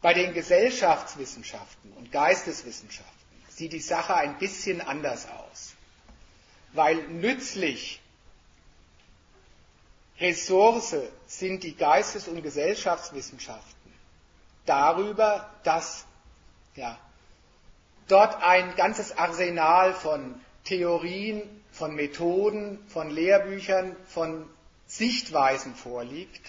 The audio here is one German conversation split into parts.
Bei den Gesellschaftswissenschaften und Geisteswissenschaften sieht die Sache ein bisschen anders aus, weil nützlich Ressource sind die Geistes- und Gesellschaftswissenschaften darüber, dass dort ein ganzes Arsenal von Theorien, von Methoden, von Lehrbüchern, von Sichtweisen vorliegt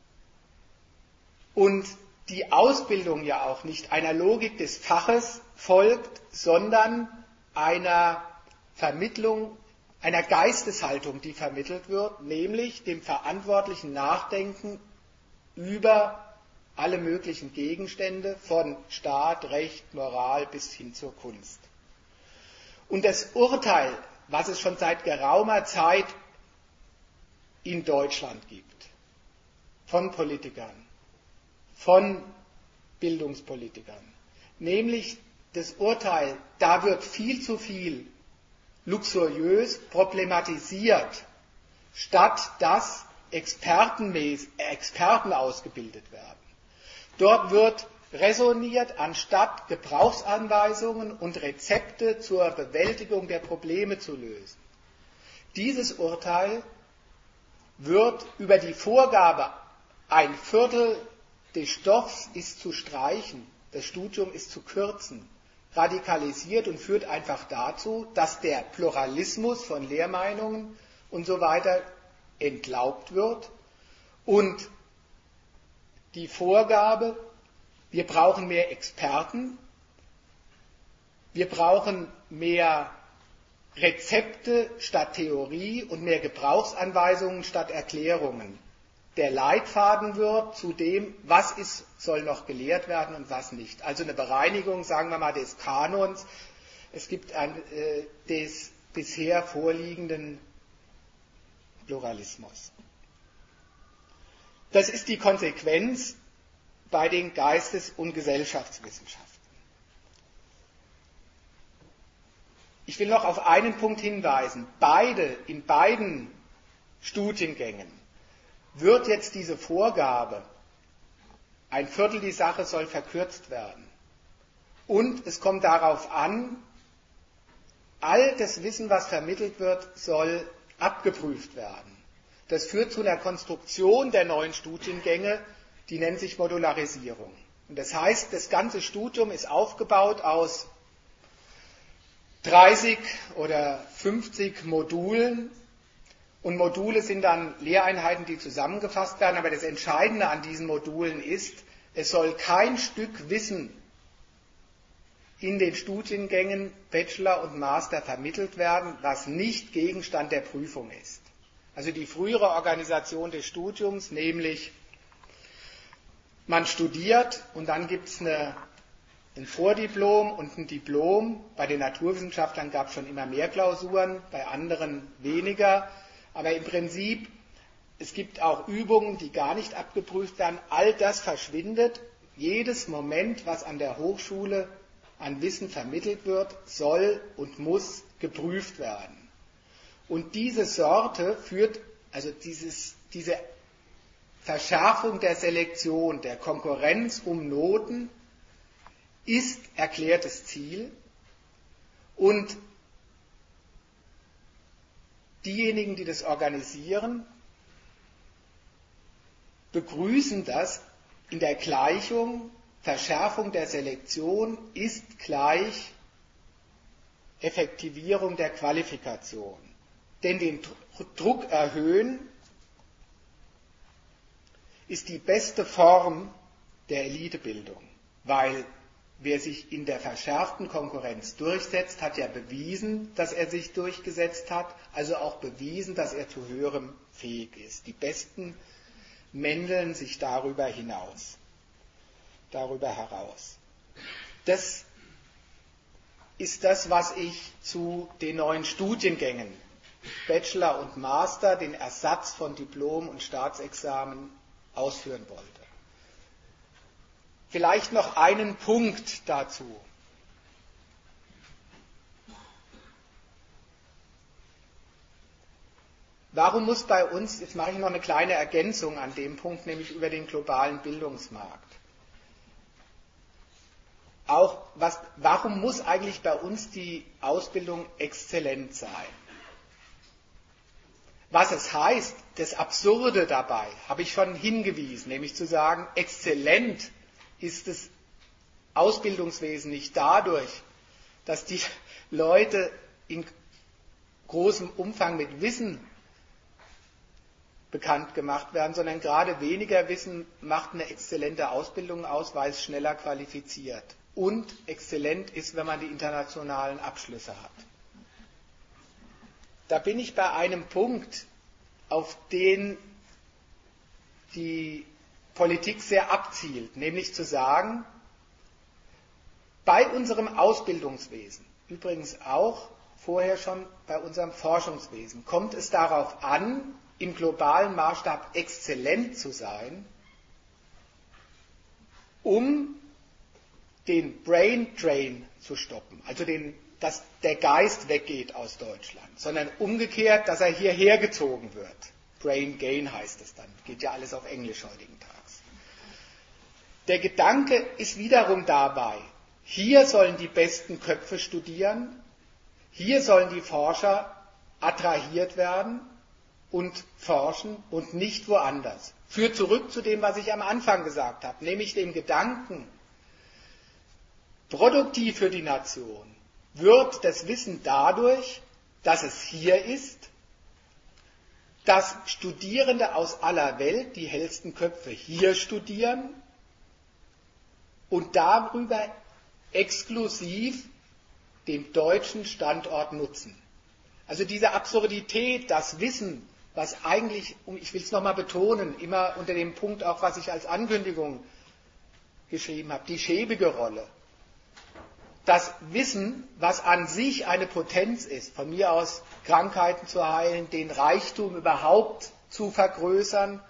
und die Ausbildung ja auch nicht einer Logik des Faches folgt, sondern einer Vermittlung, einer Geisteshaltung, die vermittelt wird, nämlich dem verantwortlichen Nachdenken über alle möglichen Gegenstände von Staat, Recht, Moral bis hin zur Kunst. Und das Urteil, was es schon seit geraumer Zeit in Deutschland gibt, von Politikern, von Bildungspolitikern, nämlich das Urteil, da wird viel zu viel luxuriös problematisiert, statt dass Experten ausgebildet werden. Dort wird räsoniert, anstatt Gebrauchsanweisungen und Rezepte zur Bewältigung der Probleme zu lösen. Dieses Urteil wird über die Vorgabe, ein Viertel des Stoffs ist zu streichen, das Studium ist zu kürzen, radikalisiert und führt einfach dazu, dass der Pluralismus von Lehrmeinungen und so weiter entlaubt wird und die Vorgabe, wir brauchen mehr Experten, wir brauchen mehr Rezepte statt Theorie und mehr Gebrauchsanweisungen statt Erklärungen. Der Leitfaden wird zu dem, was soll noch gelehrt werden und was nicht. Also eine Bereinigung, sagen wir mal, des Kanons. Es gibt des bisher vorliegenden Pluralismus. Das ist die Konsequenz bei den Geistes- und Gesellschaftswissenschaften. Ich will noch auf einen Punkt hinweisen. In beiden Studiengängen wird jetzt diese Vorgabe, ein Viertel die Sache soll verkürzt werden. Und es kommt darauf an, all das Wissen, was vermittelt wird, soll abgeprüft werden. Das führt zu einer Konstruktion der neuen Studiengänge, die nennt sich Modularisierung. Und das heißt, das ganze Studium ist aufgebaut aus 30 oder 50 Modulen. Und Module sind dann Lehreinheiten, die zusammengefasst werden. Aber das Entscheidende an diesen Modulen ist, es soll kein Stück Wissen in den Studiengängen Bachelor und Master vermittelt werden, was nicht Gegenstand der Prüfung ist. Also die frühere Organisation des Studiums, nämlich man studiert und dann gibt es ein Vordiplom und ein Diplom. Bei den Naturwissenschaftlern gab es schon immer mehr Klausuren, bei anderen weniger. Aber im Prinzip, es gibt auch Übungen, die gar nicht abgeprüft werden. All das verschwindet. Jedes Moment, was an der Hochschule an Wissen vermittelt wird, soll und muss geprüft werden. Und diese Sorte führt, also diese Verschärfung der Selektion, der Konkurrenz um Noten, ist erklärtes Ziel. Und diejenigen, die das organisieren, begrüßen das in der Gleichung, Verschärfung der Selektion ist gleich Effektivierung der Qualifikation. Denn den Druck erhöhen ist die beste Form der Elitebildung, weil wer sich in der verschärften Konkurrenz durchsetzt, hat ja bewiesen, dass er sich durchgesetzt hat, also auch bewiesen, dass er zu höherem fähig ist. Die Besten mändeln sich darüber heraus. Das ist das, was ich zu den neuen Studiengängen, Bachelor und Master, den Ersatz von Diplom und Staatsexamen, ausführen wollte. Vielleicht noch einen Punkt dazu. Warum muss bei uns, jetzt mache ich noch eine kleine Ergänzung an dem Punkt, nämlich über den globalen Bildungsmarkt. auch, warum muss eigentlich bei uns die Ausbildung exzellent sein? Was es heißt, das Absurde dabei, habe ich schon hingewiesen, nämlich zu sagen, exzellent ist das Ausbildungswesen nicht dadurch, dass die Leute in großem Umfang mit Wissen bekannt gemacht werden, sondern gerade weniger Wissen macht eine exzellente Ausbildung aus, weil es schneller qualifiziert. Und exzellent ist, wenn man die internationalen Abschlüsse hat. Da bin ich bei einem Punkt, auf den die Politik sehr abzielt, nämlich zu sagen, bei unserem Ausbildungswesen, übrigens auch vorher schon bei unserem Forschungswesen, kommt es darauf an, im globalen Maßstab exzellent zu sein, um den Brain Drain zu stoppen, also dass der Geist weggeht aus Deutschland, sondern umgekehrt, dass er hierher gezogen wird. Brain Gain heißt es dann, geht ja alles auf Englisch heutigen Tags. Der Gedanke ist wiederum dabei, hier sollen die besten Köpfe studieren, hier sollen die Forscher attrahiert werden und forschen und nicht woanders. Führt zurück zu dem, was ich am Anfang gesagt habe, nämlich dem Gedanken, produktiv für die Nation wird das Wissen dadurch, dass es hier ist, dass Studierende aus aller Welt, die hellsten Köpfe hier studieren und darüber exklusiv den deutschen Standort nutzen. Also diese Absurdität, das Wissen, was eigentlich, ich will es nochmal betonen, immer unter dem Punkt auch, was ich als Ankündigung geschrieben habe, die schäbige Rolle. Das Wissen, was an sich eine Potenz ist, von mir aus Krankheiten zu heilen, den Reichtum überhaupt zu vergrößern,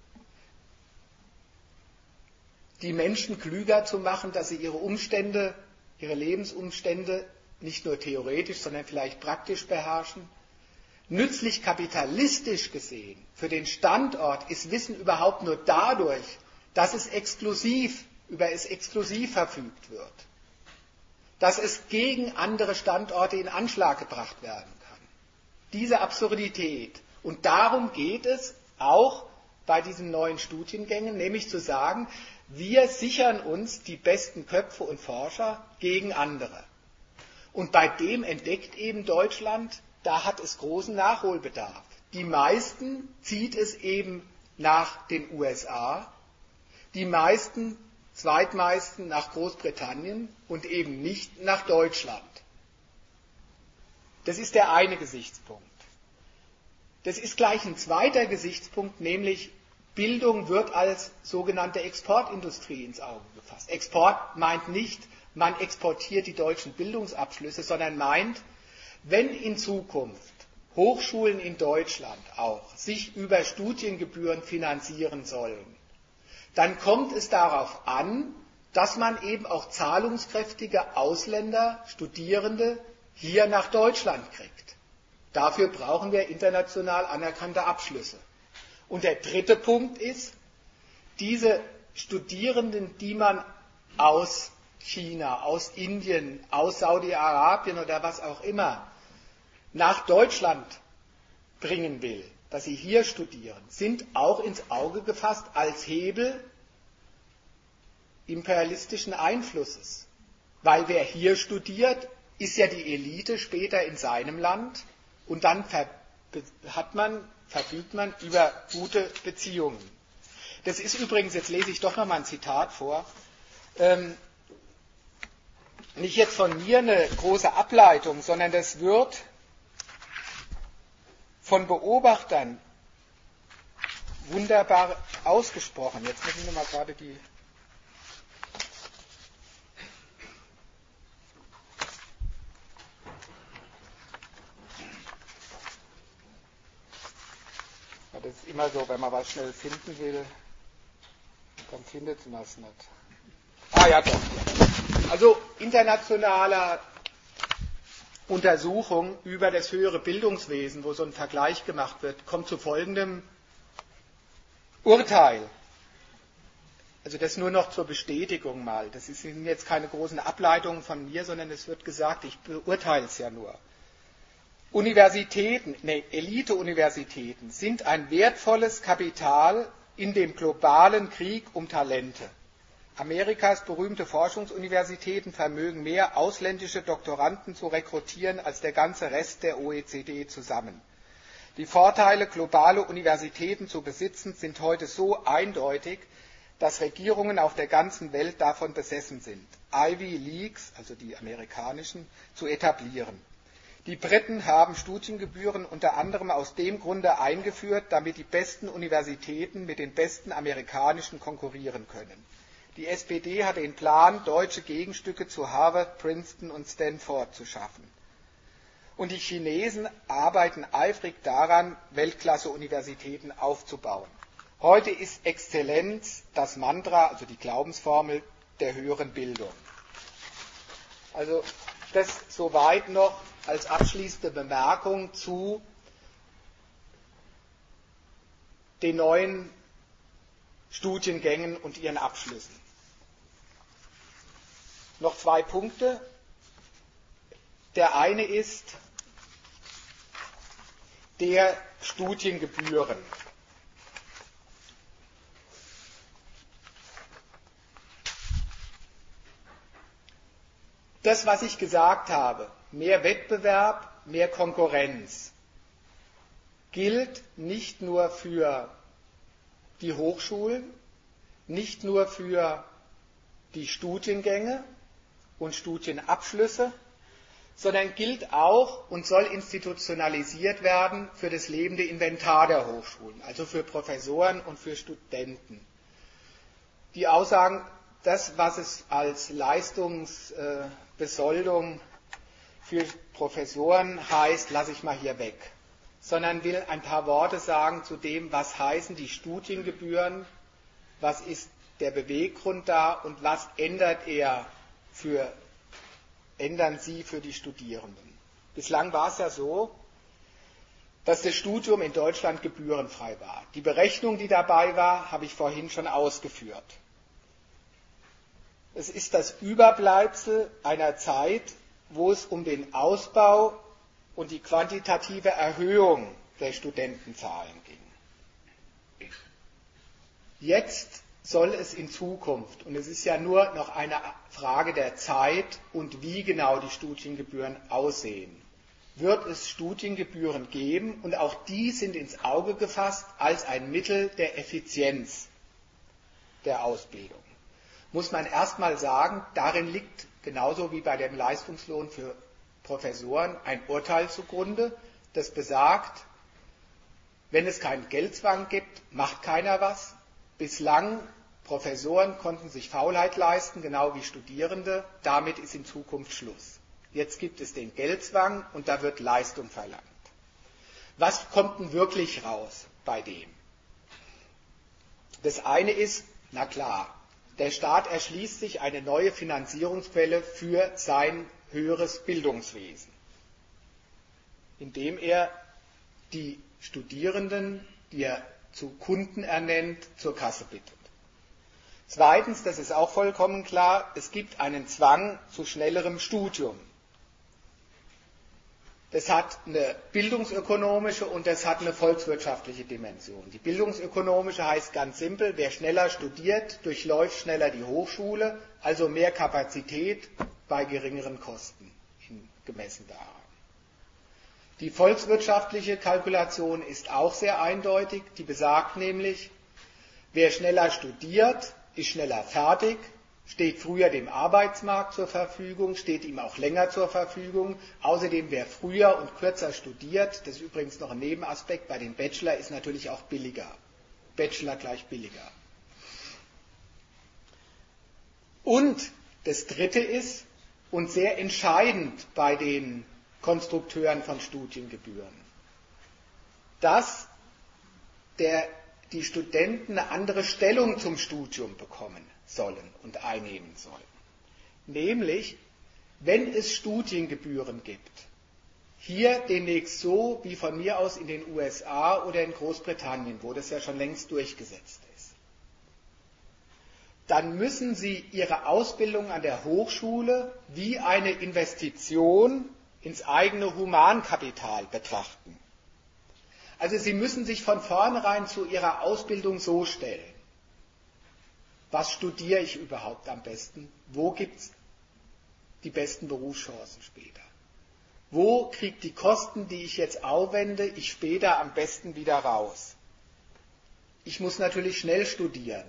die Menschen klüger zu machen, dass sie ihre Lebensumstände nicht nur theoretisch, sondern vielleicht praktisch beherrschen. Nützlich kapitalistisch gesehen, für den Standort ist Wissen überhaupt nur dadurch, dass es über es exklusiv verfügt wird. Dass es gegen andere Standorte in Anschlag gebracht werden kann. Diese Absurdität. Und darum geht es auch bei diesen neuen Studiengängen, nämlich zu sagen, wir sichern uns die besten Köpfe und Forscher gegen andere. Und bei dem entdeckt eben Deutschland, da hat es großen Nachholbedarf. Die meisten zieht es eben nach den USA, die zweitmeisten nach Großbritannien und eben nicht nach Deutschland. Das ist der eine Gesichtspunkt. Das ist gleich ein zweiter Gesichtspunkt, nämlich Bildung wird als sogenannte Exportindustrie ins Auge gefasst. Export meint nicht, man exportiert die deutschen Bildungsabschlüsse, sondern meint, wenn in Zukunft Hochschulen in Deutschland auch sich über Studiengebühren finanzieren sollen, dann kommt es darauf an, dass man eben auch zahlungskräftige Ausländer, Studierende hier nach Deutschland kriegt. Dafür brauchen wir international anerkannte Abschlüsse. Und der dritte Punkt ist, diese Studierenden, die man aus China, aus Indien, aus Saudi-Arabien oder was auch immer nach Deutschland bringen will, dass sie hier studieren, sind auch ins Auge gefasst als Hebel imperialistischen Einflusses. Weil wer hier studiert, ist ja die Elite später in seinem Land und dann verfügt man über gute Beziehungen. Das ist übrigens, jetzt lese ich doch noch mal ein Zitat vor, nicht jetzt von mir eine große Ableitung, sondern das wird von Beobachtern wunderbar ausgesprochen. Jetzt muss ich noch mal gerade die... Ja, das ist immer so, wenn man was schnell finden will, dann findet man es nicht. Ah ja, doch. Also internationaler Untersuchung über das höhere Bildungswesen, wo so ein Vergleich gemacht wird, kommt zu folgendem Urteil. Also das nur noch zur Bestätigung mal. Das sind jetzt keine großen Ableitungen von mir, sondern es wird gesagt, ich beurteile es ja nur. Elite-Universitäten sind ein wertvolles Kapital in dem globalen Krieg um Talente. Amerikas berühmte Forschungsuniversitäten vermögen mehr ausländische Doktoranden zu rekrutieren als der ganze Rest der OECD zusammen. Die Vorteile, globale Universitäten zu besitzen, sind heute so eindeutig, dass Regierungen auf der ganzen Welt davon besessen sind, Ivy Leagues, also die amerikanischen, zu etablieren. Die Briten haben Studiengebühren unter anderem aus dem Grunde eingeführt, damit die besten Universitäten mit den besten amerikanischen konkurrieren können. Die SPD hat den Plan, deutsche Gegenstücke zu Harvard, Princeton und Stanford zu schaffen. Und die Chinesen arbeiten eifrig daran, Weltklasse-Universitäten aufzubauen. Heute ist Exzellenz das Mantra, also die Glaubensformel der höheren Bildung. Also das soweit noch als abschließende Bemerkung zu den neuen Studiengängen und ihren Abschlüssen. Noch 2 Punkte. Der eine ist der Studiengebühren. Das, was ich gesagt habe, mehr Wettbewerb, mehr Konkurrenz, gilt nicht nur für die Hochschulen, nicht nur für die Studiengänge und Studienabschlüsse, sondern gilt auch und soll institutionalisiert werden für das lebende Inventar der Hochschulen, also für Professoren und für Studenten. Die Aussagen, das, was es als Leistungsbesoldung für Professoren heißt, lasse ich mal hier weg, sondern will ein paar Worte sagen zu dem, was heißen die Studiengebühren, was ist der Beweggrund da und was ändern sie für die Studierenden. Bislang war es ja so, dass das Studium in Deutschland gebührenfrei war. Die Berechnung, die dabei war, habe ich vorhin schon ausgeführt. Es ist das Überbleibsel einer Zeit, wo es um den Ausbau und die quantitative Erhöhung der Studentenzahlen ging. Jetzt soll es in Zukunft, und es ist ja nur noch eine Frage der Zeit und wie genau die Studiengebühren aussehen, wird es Studiengebühren geben und auch die sind ins Auge gefasst als ein Mittel der Effizienz der Ausbildung. Muss man erstmal sagen, darin liegt genauso wie bei dem Leistungslohn für Professoren ein Urteil zugrunde, das besagt, wenn es keinen Geldzwang gibt, macht keiner was. Bislang Professoren konnten sich Faulheit leisten, genau wie Studierende. Damit ist in Zukunft Schluss. Jetzt gibt es den Geldzwang und da wird Leistung verlangt. Was kommt denn wirklich raus bei dem? Das eine ist, na klar, der Staat erschließt sich eine neue Finanzierungsquelle für sein höheres Bildungswesen, indem er die Studierenden, die er zu Kunden ernennt, zur Kasse bittet. Zweitens, das ist auch vollkommen klar, es gibt einen Zwang zu schnellerem Studium. Das hat eine bildungsökonomische und das hat eine volkswirtschaftliche Dimension. Die bildungsökonomische heißt ganz simpel, wer schneller studiert, durchläuft schneller die Hochschule, also mehr Kapazität bei geringeren Kosten gemessen daran. Die volkswirtschaftliche Kalkulation ist auch sehr eindeutig, die besagt nämlich, wer schneller studiert, ist schneller fertig, steht früher dem Arbeitsmarkt zur Verfügung, steht ihm auch länger zur Verfügung. Außerdem, wer früher und kürzer studiert, das ist übrigens noch ein Nebenaspekt, bei dem Bachelor ist natürlich auch billiger. Bachelor gleich billiger. Und das Dritte ist, und sehr entscheidend bei den Konstrukteuren von Studiengebühren, dass die Studenten eine andere Stellung zum Studium bekommen sollen und einnehmen sollen. Nämlich, wenn es Studiengebühren gibt, hier demnächst so wie von mir aus in den USA oder in Großbritannien, wo das ja schon längst durchgesetzt ist, dann müssen Sie Ihre Ausbildung an der Hochschule wie eine Investition ins eigene Humankapital betrachten. Also Sie müssen sich von vornherein zu Ihrer Ausbildung so stellen. Was studiere ich überhaupt am besten? Wo gibt es die besten Berufschancen später? Wo kriegt die Kosten, die ich jetzt aufwende, ich später am besten wieder raus? Ich muss natürlich schnell studieren,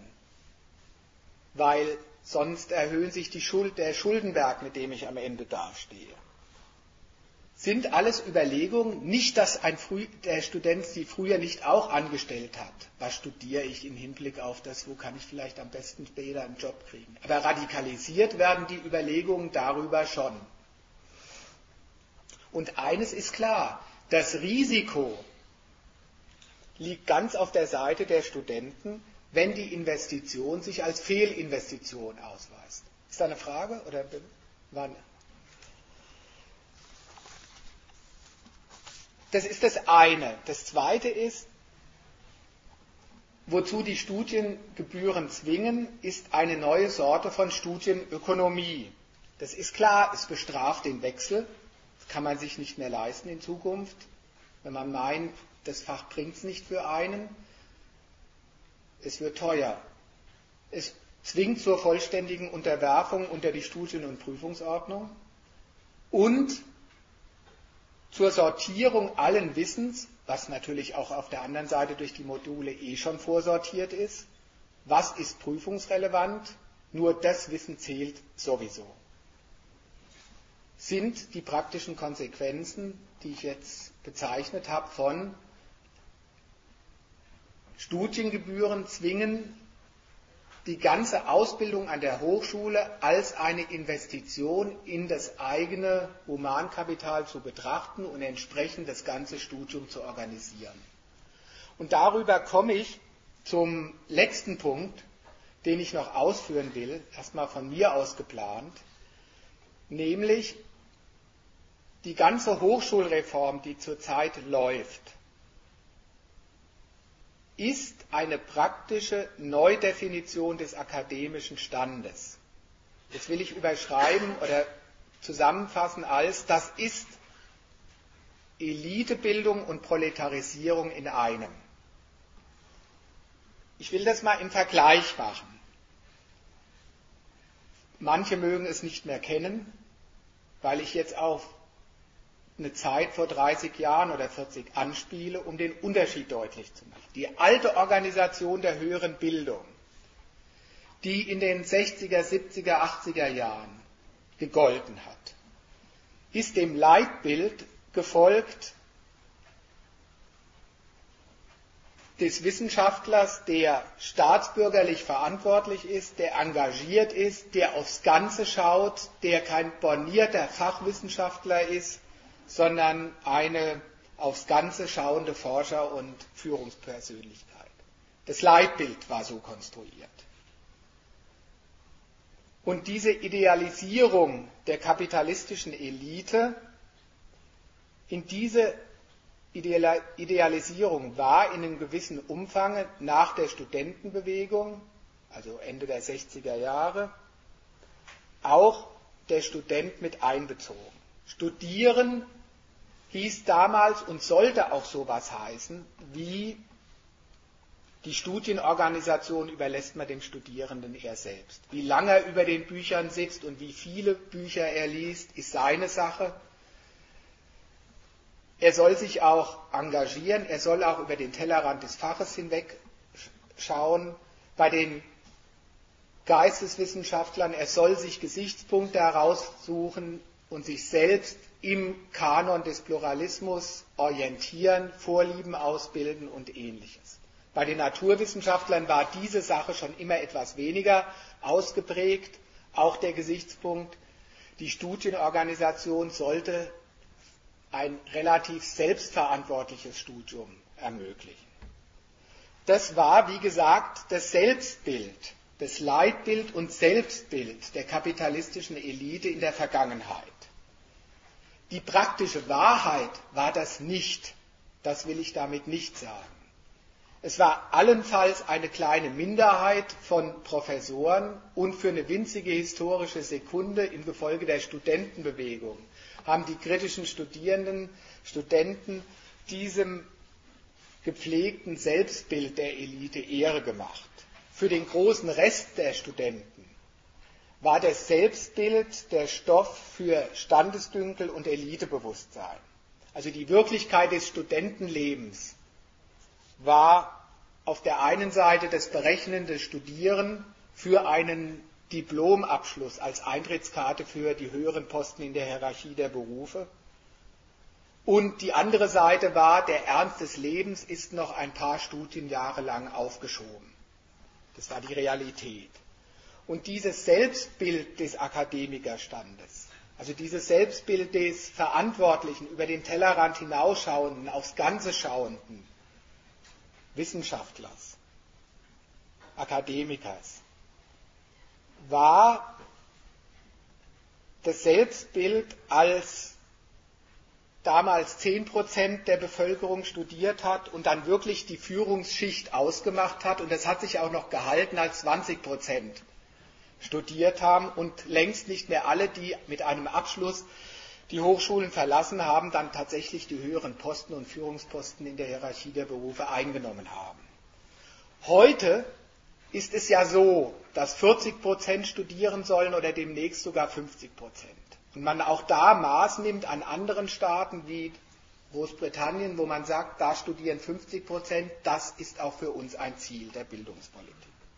weil sonst erhöhen sich der Schuldenberg, mit dem ich am Ende dastehe. Sind alles Überlegungen, nicht, dass der Student sie früher nicht auch angestellt hat. Was studiere ich im Hinblick auf das, wo kann ich vielleicht am besten später einen Job kriegen? Aber radikalisiert werden die Überlegungen darüber schon. Und eines ist klar, das Risiko liegt ganz auf der Seite der Studenten, wenn die Investition sich als Fehlinvestition ausweist. Ist da eine Frage? Oder wann? Das ist das eine. Das zweite ist, wozu die Studiengebühren zwingen, ist eine neue Sorte von Studienökonomie. Das ist klar, es bestraft den Wechsel. Das kann man sich nicht mehr leisten in Zukunft, wenn man meint, das Fach bringt es nicht für einen. Es wird teuer. Es zwingt zur vollständigen Unterwerfung unter die Studien- und Prüfungsordnung und zur Sortierung allen Wissens, was natürlich auch auf der anderen Seite durch die Module schon vorsortiert ist. Was ist prüfungsrelevant? Nur das Wissen zählt sowieso. Sind die praktischen Konsequenzen, die ich jetzt bezeichnet habe, von Studiengebühren zwingen, die ganze Ausbildung an der Hochschule als eine Investition in das eigene Humankapital zu betrachten und entsprechend das ganze Studium zu organisieren. Und darüber komme ich zum letzten Punkt, den ich noch ausführen will, erstmal von mir aus geplant, nämlich die ganze Hochschulreform, die zurzeit läuft, ist eine praktische Neudefinition des akademischen Standes. Das will ich überschreiben oder zusammenfassen als, das ist Elitebildung und Proletarisierung in einem. Ich will das mal im Vergleich machen. Manche mögen es nicht mehr kennen, weil ich jetzt auf eine Zeit vor 30 Jahren oder 40 anspiele, um den Unterschied deutlich zu machen. Die alte Organisation der höheren Bildung, die in den 60er, 70er, 80er Jahren gegolten hat, ist dem Leitbild gefolgt des Wissenschaftlers, der staatsbürgerlich verantwortlich ist, der engagiert ist, der aufs Ganze schaut, der kein bornierter Fachwissenschaftler ist, sondern eine aufs Ganze schauende Forscher- und Führungspersönlichkeit. Das Leitbild war so konstruiert. Und diese Idealisierung der kapitalistischen Elite, in diese Idealisierung war in einem gewissen Umfang nach der Studentenbewegung, also Ende der 60er Jahre, auch der Student mit einbezogen. Studieren hieß damals und sollte auch sowas heißen, wie die Studienorganisation überlässt man dem Studierenden er selbst. Wie lange er über den Büchern sitzt und wie viele Bücher er liest, ist seine Sache. Er soll sich auch engagieren, er soll auch über den Tellerrand des Faches hinweg schauen. Bei den Geisteswissenschaftlern, er soll sich Gesichtspunkte heraussuchen und sich selbst im Kanon des Pluralismus orientieren, Vorlieben ausbilden und Ähnliches. Bei den Naturwissenschaftlern war diese Sache schon immer etwas weniger ausgeprägt, auch der Gesichtspunkt, die Studienorganisation sollte ein relativ selbstverantwortliches Studium ermöglichen. Das war, wie gesagt, das Selbstbild, das Leitbild und Selbstbild der kapitalistischen Elite in der Vergangenheit. Die praktische Wahrheit war das nicht. Das will ich damit nicht sagen. Es war allenfalls eine kleine Minderheit von Professoren und für eine winzige historische Sekunde im Gefolge der Studentenbewegung haben die kritischen Studenten diesem gepflegten Selbstbild der Elite Ehre gemacht. Für den großen Rest der Studenten war das Selbstbild der Stoff für Standesdünkel und Elitebewusstsein. Also die Wirklichkeit des Studentenlebens war auf der einen Seite das berechnende Studieren für einen Diplomabschluss als Eintrittskarte für die höheren Posten in der Hierarchie der Berufe. Und die andere Seite war, der Ernst des Lebens ist noch ein paar Studienjahre lang aufgeschoben. Das war die Realität. Und dieses Selbstbild des Akademikerstandes, also dieses Selbstbild des Verantwortlichen, über den Tellerrand hinausschauenden, aufs Ganze schauenden Wissenschaftlers, Akademikers, war das Selbstbild, als damals 10% der Bevölkerung studiert hat und dann wirklich die Führungsschicht ausgemacht hat, und das hat sich auch noch gehalten, als 20% studiert haben und längst nicht mehr alle, die mit einem Abschluss die Hochschulen verlassen haben, dann tatsächlich die höheren Posten und Führungsposten in der Hierarchie der Berufe eingenommen haben. Heute ist es ja so, dass 40% studieren sollen oder demnächst sogar 50%. Und man auch da Maß nimmt an anderen Staaten wie Großbritannien, wo man sagt, da studieren 50%, das ist auch für uns ein Ziel der Bildungspolitik.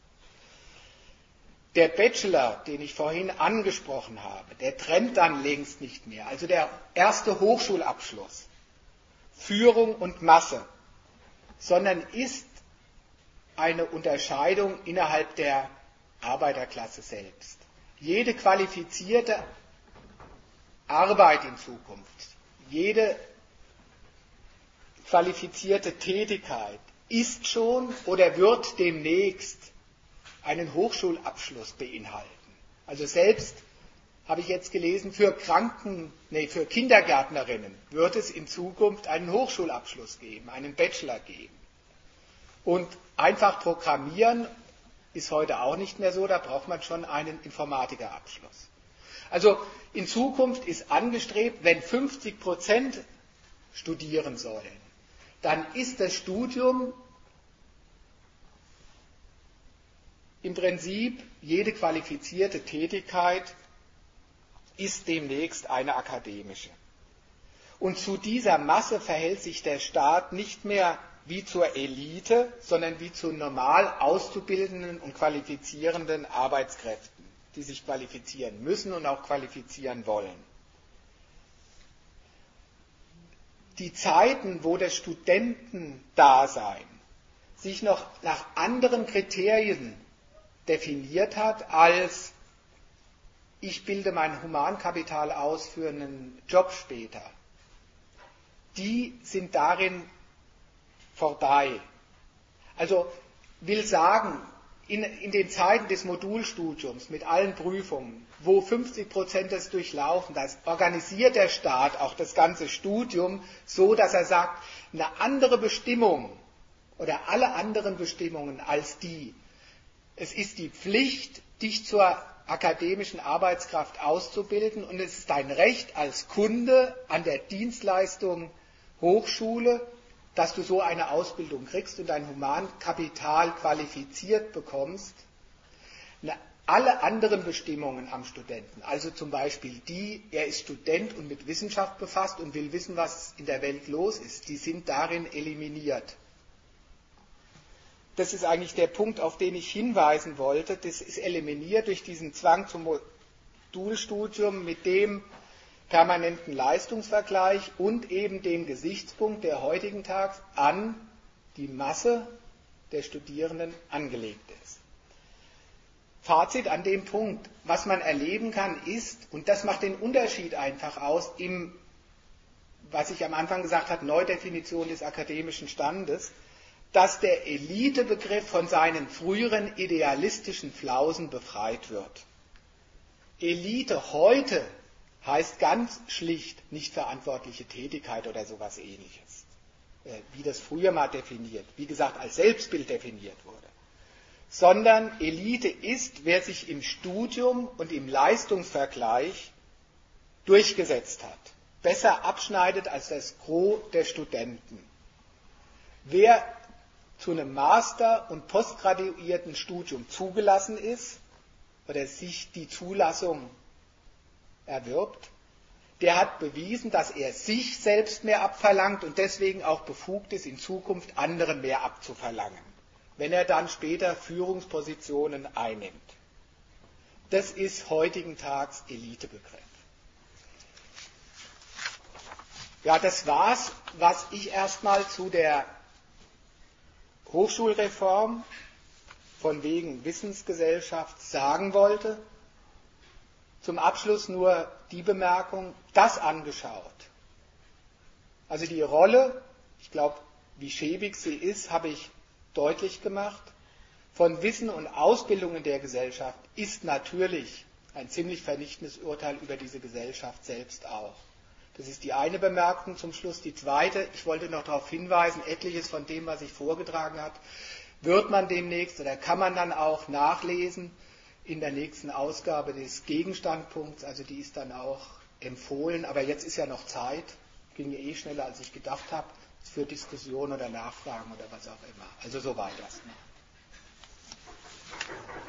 Der Bachelor, den ich vorhin angesprochen habe, der trennt dann längst nicht mehr. Also der erste Hochschulabschluss, Führung und Masse, sondern ist eine Unterscheidung innerhalb der Arbeiterklasse selbst. Jede qualifizierte Arbeit in Zukunft, jede qualifizierte Tätigkeit ist schon oder wird demnächst einen Hochschulabschluss beinhalten. Also selbst, habe ich jetzt gelesen, für Kindergärtnerinnen wird es in Zukunft einen Hochschulabschluss geben, einen Bachelor geben. Und einfach programmieren ist heute auch nicht mehr so, da braucht man schon einen Informatikerabschluss. Also in Zukunft ist angestrebt, wenn 50% studieren sollen, dann ist das Studium im Prinzip, jede qualifizierte Tätigkeit ist demnächst eine akademische. Und zu dieser Masse verhält sich der Staat nicht mehr wie zur Elite, sondern wie zu normal auszubildenden und qualifizierenden Arbeitskräften, die sich qualifizieren müssen und auch qualifizieren wollen. Die Zeiten, wo das Studentendasein sich noch nach anderen Kriterien definiert hat, als ich bilde mein Humankapital aus für einen Job später, die sind darin vorbei. Also will sagen, in den Zeiten des Modulstudiums mit allen Prüfungen, wo 50% das durchlaufen, das organisiert der Staat auch das ganze Studium so, dass er sagt, eine andere Bestimmung oder alle anderen Bestimmungen als die, es ist die Pflicht, dich zur akademischen Arbeitskraft auszubilden, und es ist dein Recht als Kunde an der Dienstleistung Hochschule, dass du so eine Ausbildung kriegst und dein Humankapital qualifiziert bekommst. Alle anderen Bestimmungen am Studenten, also zum Beispiel er ist Student und mit Wissenschaft befasst und will wissen, was in der Welt los ist, die sind darin eliminiert. Das ist eigentlich der Punkt, auf den ich hinweisen wollte. Das ist eliminiert durch diesen Zwang zum Modulstudium mit dem permanenten Leistungsvergleich und eben dem Gesichtspunkt, der heutigen Tags an die Masse der Studierenden angelegt ist. Fazit an dem Punkt, was man erleben kann, ist, und das macht den Unterschied einfach aus, was ich am Anfang gesagt habe, Neudefinition des akademischen Standes, dass der Elitebegriff von seinen früheren idealistischen Flausen befreit wird. Elite heute heißt ganz schlicht nicht verantwortliche Tätigkeit oder sowas Ähnliches. wie das früher mal definiert, wie gesagt, als Selbstbild definiert wurde, sondern Elite ist, wer sich im Studium und im Leistungsvergleich durchgesetzt hat, besser abschneidet als das Gros der Studenten. Wer zu einem Master- und postgraduierten Studium zugelassen ist oder sich die Zulassung erwirbt, der hat bewiesen, dass er sich selbst mehr abverlangt und deswegen auch befugt ist, in Zukunft anderen mehr abzuverlangen, wenn er dann später Führungspositionen einnimmt. Das ist heutigen Tags Elitebegriff. Ja, das war's, was ich erstmal zu der Hochschulreform von wegen Wissensgesellschaft sagen wollte. Zum Abschluss nur die Bemerkung, das angeschaut. Also die Rolle, ich glaube, wie schäbig sie ist, habe ich deutlich gemacht, von Wissen und Ausbildung in der Gesellschaft ist natürlich ein ziemlich vernichtendes Urteil über diese Gesellschaft selbst auch. Das ist die eine Bemerkung zum Schluss. Die zweite, ich wollte noch darauf hinweisen, etliches von dem, was ich vorgetragen habe, wird man demnächst oder kann man dann auch nachlesen in der nächsten Ausgabe des Gegenstandpunkts. Also die ist dann auch empfohlen. Aber jetzt ist ja noch Zeit. Ging ja eh schneller, als ich gedacht habe. Für Diskussionen oder Nachfragen oder was auch immer. Also soweit erstmal.